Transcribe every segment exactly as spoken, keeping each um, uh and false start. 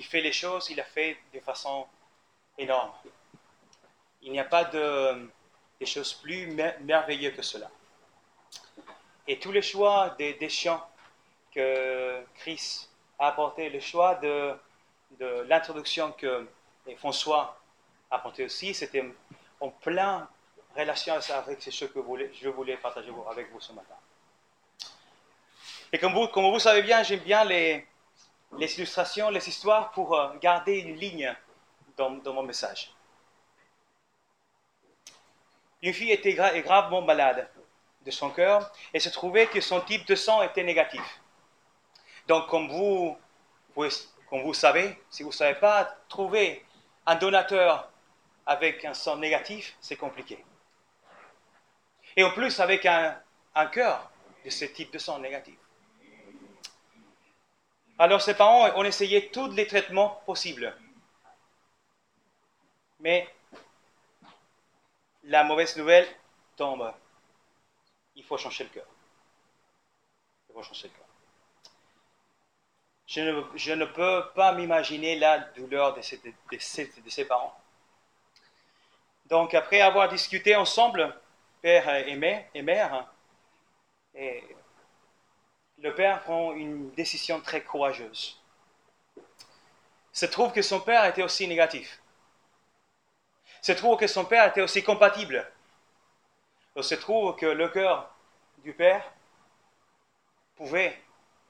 fait les choses, il a fait de façon énorme. Il n'y a pas de, de choses plus mer- merveilleuses que cela. Et tous les choix des, des chants que Chris a apporté, le choix de, de l'introduction que François a apporté aussi, c'était en plein relation avec ce que je voulais partager avec vous ce matin. Et comme vous, comme vous savez bien, j'aime bien les, les illustrations, les histoires pour garder une ligne dans, dans mon message. Une fille était gra- gravement malade de son cœur et se trouvait que son type de sang était négatif. Donc, comme vous, vous, comme vous savez, si vous ne savez pas, trouver un donateur avec un sang négatif, c'est compliqué. Et en plus, avec un, un cœur de ce type de sang négatif. Alors, ses parents ont essayé tous les traitements possibles. Mais la mauvaise nouvelle tombe. Il faut changer le cœur. Il faut changer le cœur. Je ne, je ne peux pas m'imaginer la douleur de ses, de, ses, de ses parents. Donc, après avoir discuté ensemble, père et mère, et mère, et le père prend une décision très courageuse. Il se trouve que son père était aussi négatif. Il se trouve que son père était aussi compatible. Il se trouve que le cœur du père pouvait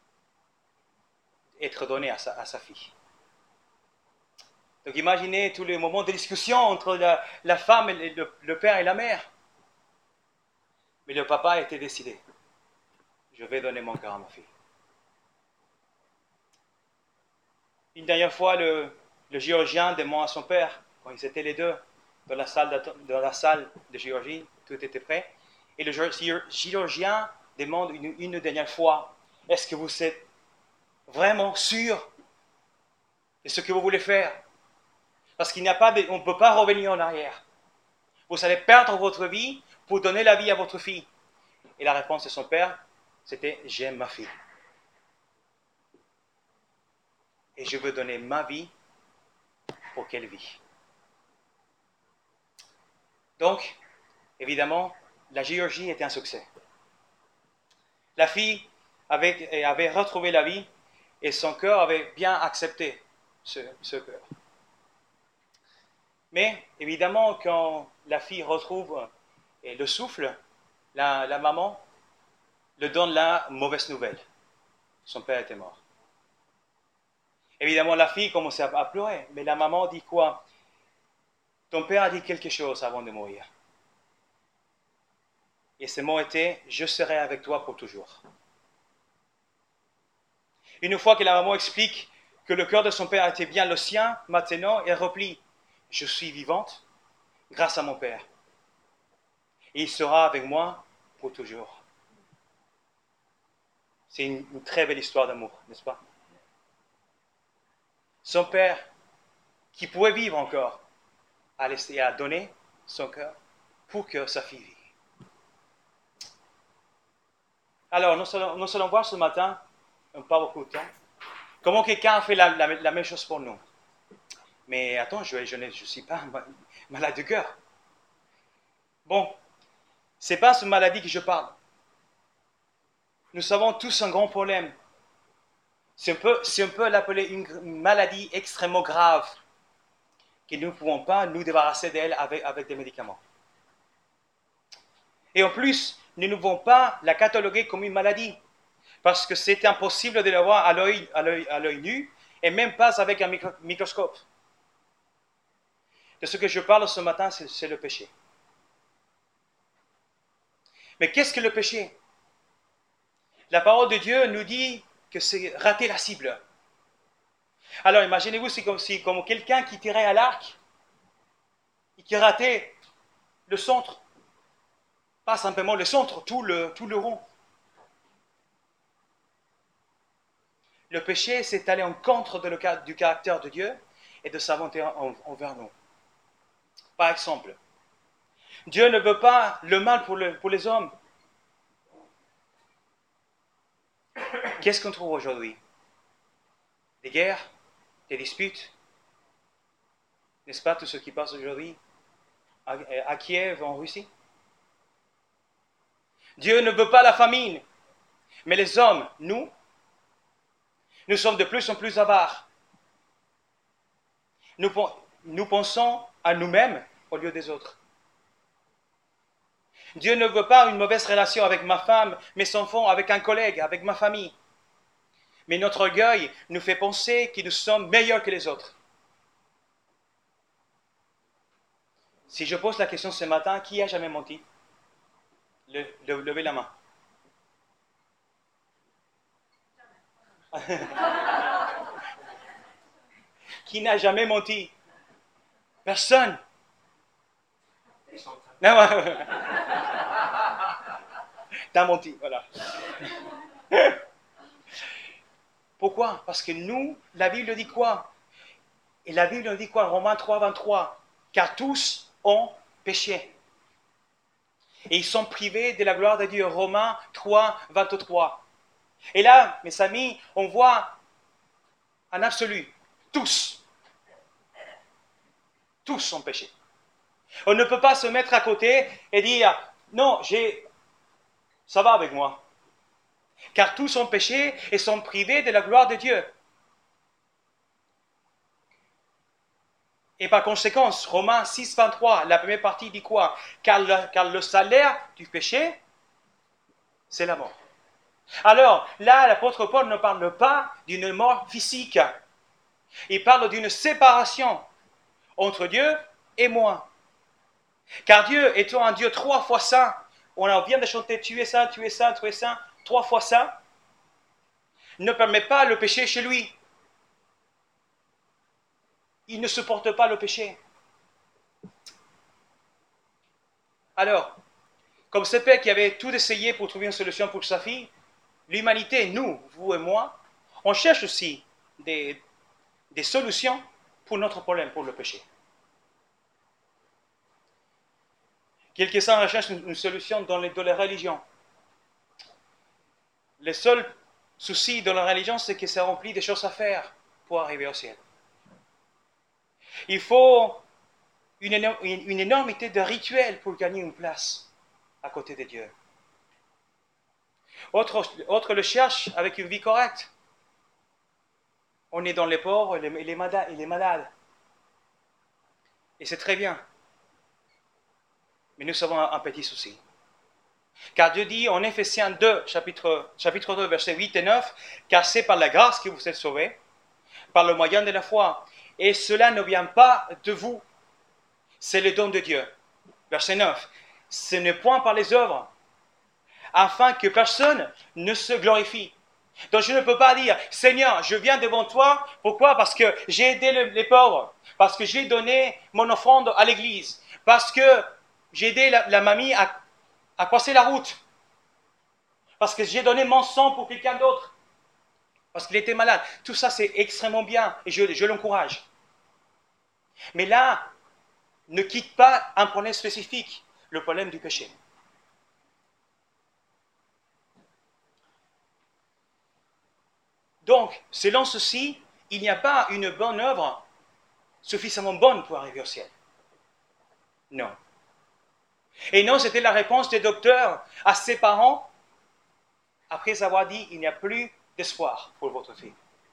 être donné à sa, à sa fille. Donc imaginez tous les moments de discussion entre la, la femme, et le, le père et la mère. Mais le papa était décidé. Je vais donner mon cœur à ma fille. Une dernière fois, le, le chirurgien demande à son père, quand ils étaient les deux dans la salle de, dans la salle de chirurgie, tout était prêt, et le chirurgien demande une, une dernière fois, est-ce que vous êtes vraiment sûr de ce que vous voulez faire? Parce qu'il n'y a pas de, on ne peut pas revenir en arrière. Vous allez perdre votre vie pour donner la vie à votre fille. Et la réponse de son père, c'était, j'aime ma fille. Et je veux donner ma vie pour qu'elle vive. Donc, évidemment, la chirurgie était un succès. La fille avait, avait retrouvé la vie et son cœur avait bien accepté ce, ce cœur. Mais évidemment, quand la fille retrouve le souffle, la, la maman le donne la mauvaise nouvelle. Son père était mort. Évidemment, la fille commençait à pleurer, mais la maman dit quoi? Ton père a dit quelque chose avant de mourir. Et ce mot était, je serai avec toi pour toujours. Une fois que la maman explique que le cœur de son père était bien le sien, maintenant, elle replie, je suis vivante grâce à mon père. Et il sera avec moi pour toujours. C'est une, une très belle histoire d'amour, n'est-ce pas? Son père, qui pouvait vivre encore, a laissé à donner son cœur pour que sa fille vive. Alors, nous allons, nous allons voir ce matin, pas beaucoup de temps, comment quelqu'un a fait la, la, la même chose pour nous. Mais attends, je, je ne je suis pas malade de cœur. Bon, ce n'est pas cette maladie que je parle. Nous avons tous un grand problème. Si on peut, si on peut l'appeler une maladie extrêmement grave, que nous ne pouvons pas nous débarrasser d'elle avec, avec des médicaments. Et en plus, nous ne pouvons pas la cataloguer comme une maladie, parce que c'est impossible de la voir à l'œil, à l'œil, à l'œil nu, et même pas avec un micro, microscope. De ce que je parle ce matin, c'est, c'est le péché. Mais qu'est-ce que le péché? La parole de Dieu nous dit que c'est rater la cible. Alors imaginez-vous, c'est comme si comme quelqu'un qui tirait à l'arc et qui ratait le centre. Pas simplement le centre, tout le, tout le rond. Le péché, c'est aller en contre de le, du caractère de Dieu et de sa volonté en, envers nous. Par exemple, Dieu ne veut pas le mal pour, le, pour les hommes. Qu'est-ce qu'on trouve aujourd'hui? Des guerres, des disputes. N'est-ce pas tout ce qui passe aujourd'hui à, à Kiev, en Russie? Dieu ne veut pas la famine, mais les hommes, nous, nous sommes de plus en plus avares. Nous, nous pensons à nous-mêmes au lieu des autres. Dieu ne veut pas une mauvaise relation avec ma femme, mes enfants, avec un collègue, avec ma famille. Mais notre orgueil nous fait penser que nous sommes meilleurs que les autres. Si je pose la question ce matin, qui a jamais menti? Le, le, levez la main. Qui n'a jamais menti? Personne. Non, t'as menti, voilà. Pourquoi? Parce que nous, la Bible dit quoi? Et la Bible dit quoi? Romains trois, vingt-trois. Car tous ont péché. Et ils sont privés de la gloire de Dieu. Romains trois, vingt-trois. Et là, mes amis, on voit en absolu, tous, tous ont péché. On ne peut pas se mettre à côté et dire, non, j'ai, ça va avec moi. Car tous ont péché et sont privés de la gloire de Dieu. Et par conséquent, Romains six, vingt-trois, la première partie dit quoi? Car le, car le salaire du péché, c'est la mort. Alors, là, l'apôtre Paul ne parle pas d'une mort physique. Il parle d'une séparation entre Dieu et moi. Car Dieu, étant un Dieu trois fois saint, on vient de chanter « Tu es saint, tu es saint, tu es saint », trois fois saint, ne permet pas le péché chez lui. Il ne supporte pas le péché. Alors, comme ce père qui avait tout essayé pour trouver une solution pour sa fille, l'humanité, nous, vous et moi, on cherche aussi des, des solutions pour notre problème, pour le péché. Quelques-uns recherchent une, une solution dans les, dans les religions. Le seul souci dans la religion, c'est que ça remplit des choses à faire pour arriver au ciel. Il faut une, une, une énormité de rituels pour gagner une place à côté de Dieu. Autre, autre le cherche avec une vie correcte. On est dans les pauvres et les, les, malades, et les malades. Et c'est très bien. Mais nous avons un, un petit souci. Car Dieu dit en Éphésiens deux, chapitre, chapitre deux, versets huit et neuf, « Car c'est par la grâce que vous êtes sauvés, par le moyen de la foi. Et cela ne vient pas de vous, c'est le don de Dieu. » Verset neuf, « Ce n'est point par les œuvres, afin que personne ne se glorifie. » Donc je ne peux pas dire, « Seigneur, je viens devant toi, pourquoi? Parce que j'ai aidé le, les pauvres, parce que j'ai donné mon offrande à l'église, parce que j'ai aidé la, la mamie à, à passer la route, parce que j'ai donné mon sang pour quelqu'un d'autre, parce qu'il était malade. » Tout ça, c'est extrêmement bien et je, je l'encourage. Mais là, ne quitte pas un problème spécifique, le problème du péché. Donc, selon ceci, il n'y a pas une bonne œuvre suffisamment bonne pour arriver au ciel. Non. Et non, c'était la réponse des docteurs à ses parents après avoir dit, il n'y a plus d'espoir pour votre fille.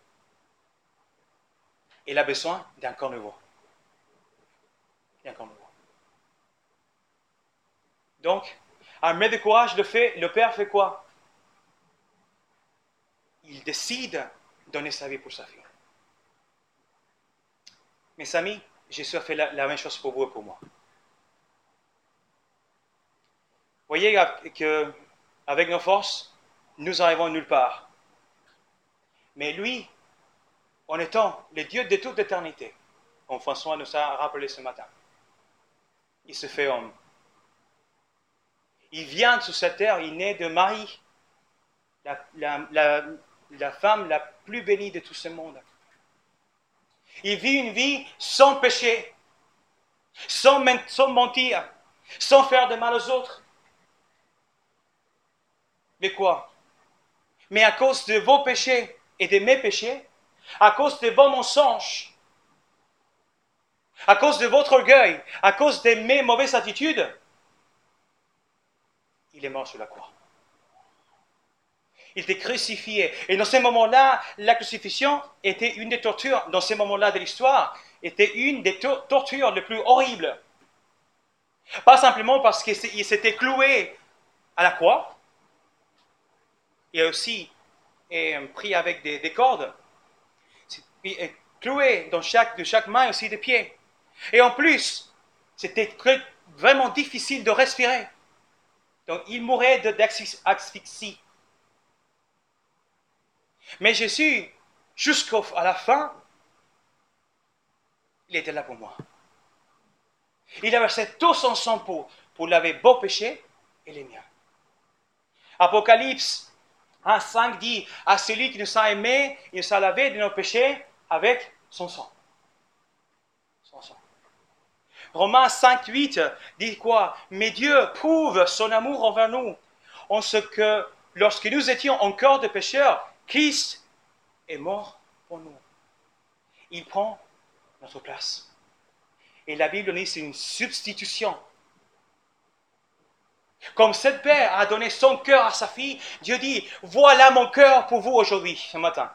Il a besoin d'un corps nouveau. D'un corps nouveau. Donc, armé de courage, le, fait, le père fait quoi? Il décide de donner sa vie pour sa fille. Mes amis, Jésus a fait la, la même chose pour vous et pour moi. Vous voyez qu'avec nos forces, nous arrivons nulle part. Mais lui, en étant le Dieu de toute éternité, comme François nous a rappelé ce matin, il se fait homme. Il vient sur cette terre, il naît de Marie, la, la, la, la femme la plus bénie de tout ce monde. Il vit une vie sans péché, sans, sans mentir, sans faire de mal aux autres. Mais quoi? Mais à cause de vos péchés et de mes péchés, à cause de vos mensonges, à cause de votre orgueil, à cause de mes mauvaises attitudes, il est mort sur la croix. Il était crucifié. Et dans ces moments-là, la crucifixion était une des tortures, dans ces moments-là de l'histoire, était une des to- tortures les plus horribles. Pas simplement parce qu'il s'était cloué à la croix, et aussi et, pris avec des, des cordes, et cloué dans chaque, de chaque main aussi des pieds. Et en plus, c'était très, vraiment difficile de respirer. Donc il mourait d'asphyxie. Mais Jésus, jusqu'à la fin, il était là pour moi. Il a versé tout son sang pour, pour laver vos péchés et les miens. Apocalypse un, cinq dit, à celui qui nous a aimés, il nous a lavé de nos péchés avec son sang. Son sang. Romains cinq, huit dit quoi? Mais Dieu prouve son amour envers nous, en ce que, lorsque nous étions encore des pécheurs, Christ est mort pour nous. Il prend notre place. Et la Bible dit c'est une substitution. Comme cette père a donné son cœur à sa fille, Dieu dit, voilà mon cœur pour vous aujourd'hui, ce matin.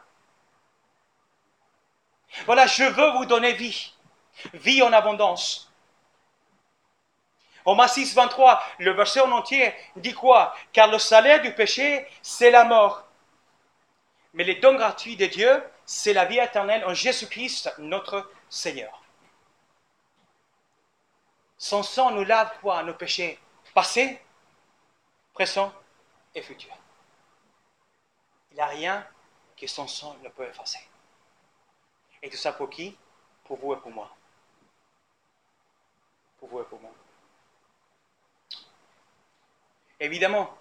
Voilà, je veux vous donner vie, vie en abondance. Romains six, vingt-trois, le verset en entier dit quoi? Car le salaire du péché, c'est la mort. Mais les dons gratuits de Dieu, c'est la vie éternelle en Jésus-Christ, notre Seigneur. Son sang nous lave quoi? Nos péchés passés, présents et futurs. Il n'y a rien que son sang ne peut effacer. Et tout ça pour qui? Pour vous et pour moi. Pour vous et pour moi. Évidemment,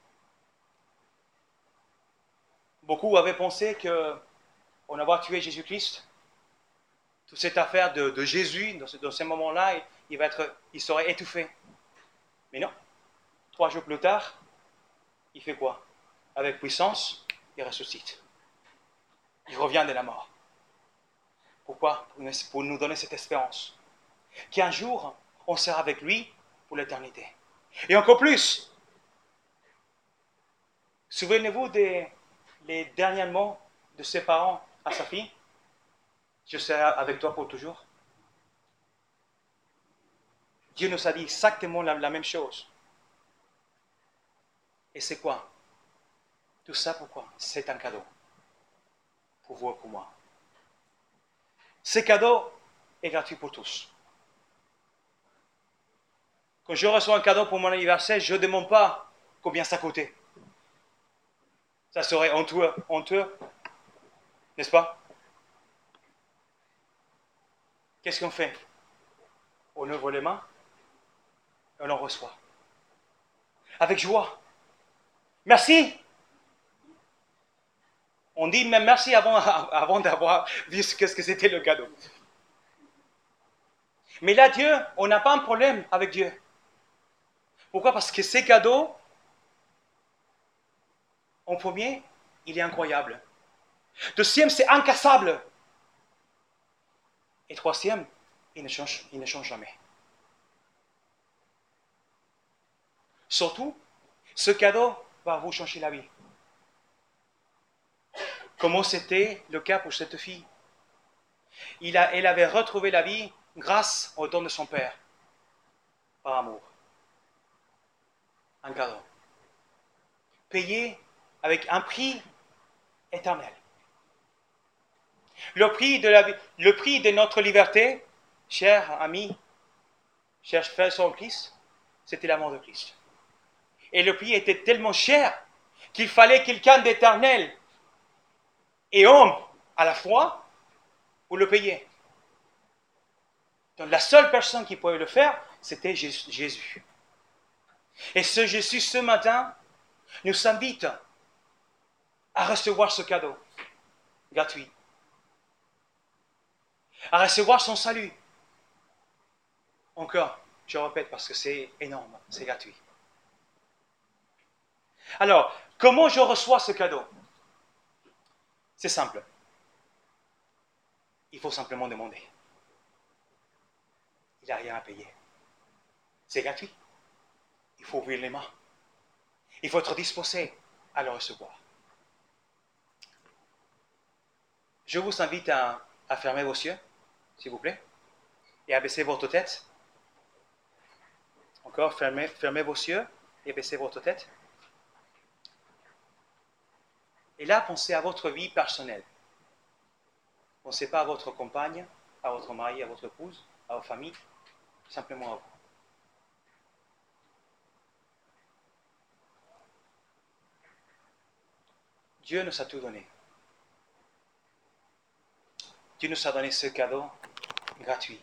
beaucoup avaient pensé qu'en avoir tué Jésus-Christ, toute cette affaire de, de Jésus, dans ce, dans ce moment-là, il, il, va être, il serait étouffé. Mais non. Trois jours plus tard, il fait quoi? Avec puissance, il ressuscite. Il revient de la mort. Pourquoi? Pour nous donner cette espérance. Qu'un jour, on sera avec lui pour l'éternité. Et encore plus, souvenez-vous des les derniers mots de ses parents à sa fille? Je serai avec toi pour toujours. Dieu nous a dit exactement la, la même chose. Et c'est quoi? Tout ça pourquoi? C'est un cadeau. Pour vous et pour moi. Ce cadeau est gratuit pour tous. Quand je reçois un cadeau pour mon anniversaire, je ne demande pas combien ça coûtait. Ça serait honteux, honteux, n'est-ce pas? Qu'est-ce qu'on fait? On ouvre les mains et on en reçoit. Avec joie. Merci. On dit même merci avant, avant d'avoir vu ce que c'était le cadeau. Mais là, Dieu, on n'a pas un problème avec Dieu. Pourquoi? Parce que ces cadeaux, en premier, il est incroyable. Deuxième, c'est incassable. Et troisième, il ne change, il ne change jamais. Surtout, ce cadeau va vous changer la vie. Comment c'était le cas pour cette fille? Il a, elle avait retrouvé la vie grâce au don de son père, par amour. Un cadeau. Payé avec un prix éternel. Le prix de, la, le prix de notre liberté, chers amis, chers frères en Christ, c'était la mort de Christ. Et le prix était tellement cher qu'il fallait quelqu'un d'éternel et homme à la fois pour le payer. Donc la seule personne qui pouvait le faire, c'était Jésus. Et ce Jésus, ce matin, nous invite à recevoir ce cadeau gratuit, à recevoir son salut. Encore, je répète parce que c'est énorme, c'est gratuit. Alors, comment je reçois ce cadeau? C'est simple. Il faut simplement demander. Il n'y a rien à payer. C'est gratuit. Il faut ouvrir les mains. Il faut être disposé à le recevoir. Je vous invite à, à fermer vos yeux, s'il vous plaît, et à baisser votre tête. Encore, fermez, fermez vos yeux et baissez votre tête. Et là, pensez à votre vie personnelle. Pensez pas à votre compagne, à votre mari, à votre épouse, à votre famille, simplement à vous. Dieu nous a tout donné. Dieu nous a donné ce cadeau gratuit.